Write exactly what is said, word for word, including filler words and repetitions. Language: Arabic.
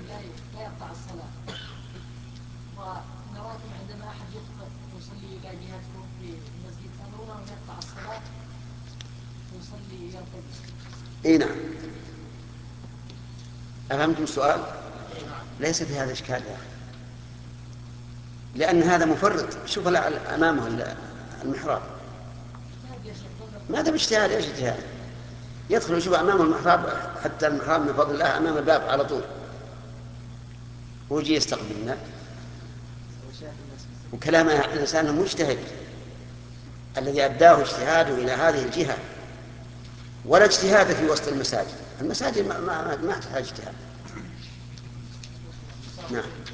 لا لا يقطع الصلاة، ونراكم عندما أحد يخطئ يصلي إلى جهتكم في المسجد تأمرونه أن يقطع الصلاة ويصلي يرتدي. اي نعم. أفهمتم السؤال؟ ليس في هذا إشكال يا أخي، لأن هذا مفرط. شوف أمامه المحراب، ماذا باجتهاد؟ ايش اجتهاد؟ يدخل يشوف أمام المحراب، حتى المحراب من فضل الله أمام الباب على طول، ويجي يستقبلنا. وكلام الإنسان المجتهد الذي أداه اجتهاده إلى هذه الجهة، ولا اجتهاد في وسط المساجد. المساجد ما, ما, ما تحتاج اجتهاد. نعم.